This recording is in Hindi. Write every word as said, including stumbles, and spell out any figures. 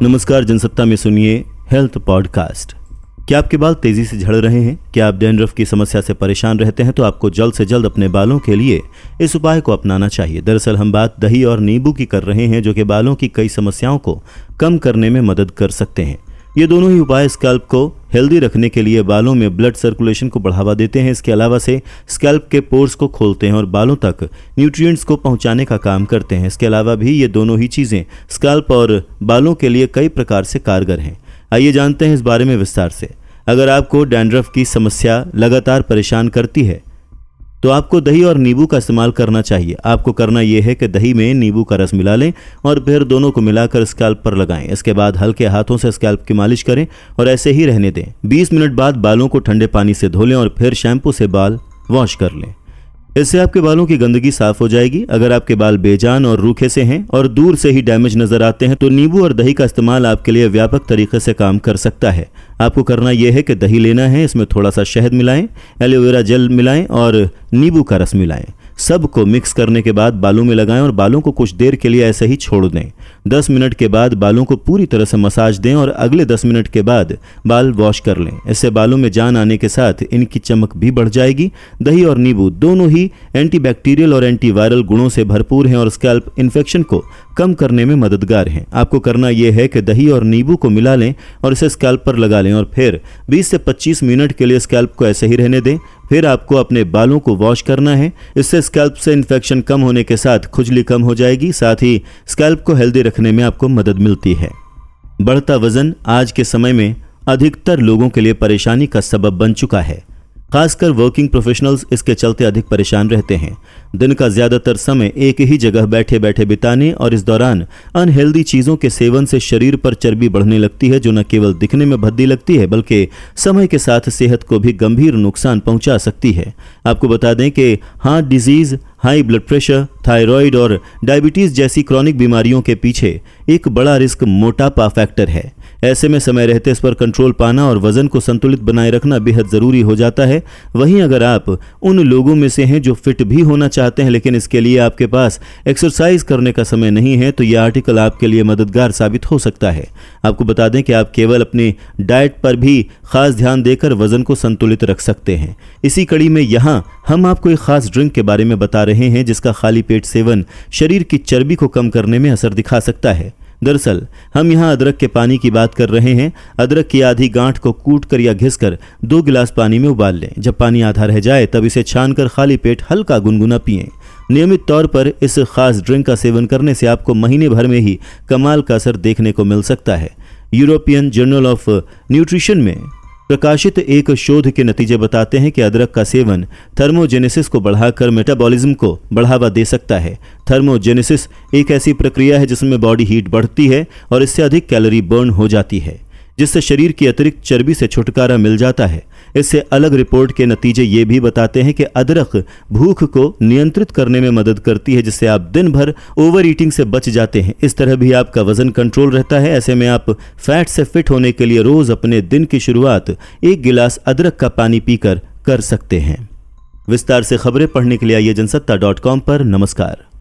नमस्कार, जनसत्ता में सुनिए हेल्थ पॉडकास्ट। क्या आपके बाल तेजी से झड़ रहे हैं? क्या आप डैंड्रफ की समस्या से परेशान रहते हैं? तो आपको जल्द से जल्द अपने बालों के लिए इस उपाय को अपनाना चाहिए। दरअसल हम बात दही और नींबू की कर रहे हैं, जो कि बालों की कई समस्याओं को कम करने में मदद कर सकते हैं। ये दोनों ही उपाय स्कैल्प को हेल्दी रखने के लिए बालों में ब्लड सर्कुलेशन को बढ़ावा देते हैं। इसके अलावा से स्कैल्प के पोर्स को खोलते हैं और बालों तक न्यूट्रिएंट्स को पहुंचाने का काम करते हैं। इसके अलावा भी ये दोनों ही चीज़ें स्कैल्प और बालों के लिए कई प्रकार से कारगर हैं। आइए जानते हैं इस बारे में विस्तार से। अगर आपको डैंड्रफ की समस्या लगातार परेशान करती है तो आपको दही और नींबू का इस्तेमाल करना चाहिए। आपको करना यह है कि दही में नींबू का रस मिला लें और फिर दोनों को मिलाकर स्कैल्प पर लगाएं। इसके बाद हल्के हाथों से स्कैल्प की मालिश करें और ऐसे ही रहने दें। बीस मिनट बाद बालों को ठंडे पानी से धो लें और फिर शैम्पू से बाल वॉश कर लें। इससे आपके बालों की गंदगी साफ हो जाएगी। अगर आपके बाल बेजान और रूखे से हैं और दूर से ही डैमेज नजर आते हैं तो नींबू और दही का इस्तेमाल आपके लिए व्यापक तरीके से काम कर सकता है। आपको करना यह है कि दही लेना है, इसमें थोड़ा सा शहद मिलाएं, एलोवेरा जेल मिलाएं और नींबू का रस मिलाएं। सबको मिक्स करने के बाद बालों में लगाएं और बालों को कुछ देर के लिए ऐसे ही छोड़ दें। दस मिनट के बाद बालों को पूरी तरह से मसाज दें और अगले दस मिनट के बाद बाल वॉश कर लें। इससे बालों में जान आने के साथ इनकी चमक भी बढ़ जाएगी। दही और नींबू दोनों ही एंटीबैक्टीरियल और एंटीवायरल गुणों से भरपूर हैं और स्कैल्प इन्फेक्शन को कम करने में मददगार हैं। आपको करना यह है कि दही और नींबू को मिला लें और इसे स्कैल्प पर लगा लें और फिर बीस से पच्चीस मिनट के लिए स्कैल्प को ऐसे ही रहने दें। फिर आपको अपने बालों को वॉश करना है। इससे स्कैल्प से इन्फेक्शन कम होने के साथ खुजली कम हो जाएगी। साथ ही स्कैल्प को हेल्दी रखने में आपको मदद मिलती है। बढ़ता वजन आज के समय में अधिकतर लोगों के लिए परेशानी का सबब बन चुका है। खासकर वर्किंग प्रोफेशनल्स इसके चलते अधिक परेशान रहते हैं। दिन का ज्यादातर समय एक ही जगह बैठे बैठे बिताने और इस दौरान अनहेल्दी चीज़ों के सेवन से शरीर पर चर्बी बढ़ने लगती है, जो न केवल दिखने में भद्दी लगती है बल्कि समय के साथ सेहत को भी गंभीर नुकसान पहुंचा सकती है। आपको बता दें कि heart disease, high blood pressure, thyroid और डायबिटीज़ जैसी क्रॉनिक बीमारियों के पीछे एक बड़ा रिस्क मोटापा फैक्टर है। ऐसे में समय रहते इस पर कंट्रोल पाना और वजन को संतुलित बनाए रखना बेहद ज़रूरी हो जाता है। वहीं अगर आप उन लोगों में से हैं जो फिट भी होना चाहते हैं लेकिन इसके लिए आपके पास एक्सरसाइज करने का समय नहीं है, तो यह आर्टिकल आपके लिए मददगार साबित हो सकता है। आपको बता दें कि आप केवल अपनी डाइट पर भी खास ध्यान देकर वजन को संतुलित रख सकते हैं। इसी कड़ी में यहाँ हम आपको एक खास ड्रिंक के बारे में बता रहे हैं जिसका खाली पेट सेवन शरीर की चर्बी को कम करने में असर दिखा सकता है। दरअसल हम यहाँ अदरक के पानी की बात कर रहे हैं। अदरक की आधी गांठ को कूटकर या घिसकर दो गिलास पानी में उबाल लें। जब पानी आधा रह जाए तब इसे छानकर खाली पेट हल्का गुनगुना पिएं। नियमित तौर पर इस खास ड्रिंक का सेवन करने से आपको महीने भर में ही कमाल का असर देखने को मिल सकता है। यूरोपियन जर्नल ऑफ न्यूट्रिशन में प्रकाशित एक शोध के नतीजे बताते हैं कि अदरक का सेवन थर्मोजेनेसिस को बढ़ाकर मेटाबॉलिज्म को बढ़ावा दे सकता है। थर्मोजेनेसिस एक ऐसी प्रक्रिया है जिसमें बॉडी हीट बढ़ती है और इससे अधिक कैलोरी बर्न हो जाती है, जिससे शरीर की अतिरिक्त चर्बी से छुटकारा मिल जाता है। इससे अलग रिपोर्ट के नतीजे ये भी बताते हैं कि अदरक भूख को नियंत्रित करने में मदद करती है, जिससे आप दिन भर ओवर ईटिंग से बच जाते हैं। इस तरह भी आपका वजन कंट्रोल रहता है। ऐसे में आप फैट से फिट होने के लिए रोज अपने दिन की शुरुआत एक गिलास अदरक का पानी पीकर कर सकते हैं। विस्तार से खबरें पढ़ने के लिए आइए जनसत्ता डॉट कॉम पर। नमस्कार।